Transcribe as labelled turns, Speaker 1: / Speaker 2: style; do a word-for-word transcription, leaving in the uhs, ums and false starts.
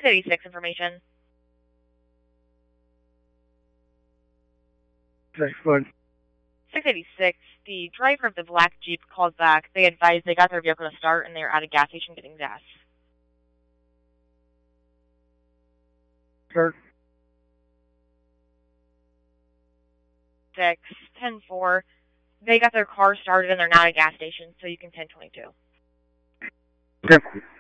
Speaker 1: eighty-six information.
Speaker 2: Next one.
Speaker 1: six eighty-six, the driver of the black Jeep calls back. They advise they got their vehicle to start and they're at a gas station getting gas.
Speaker 2: Sir.
Speaker 1: six ten four, they got their car started and they're not at a gas station, so you can ten twenty-two.
Speaker 2: Thank you.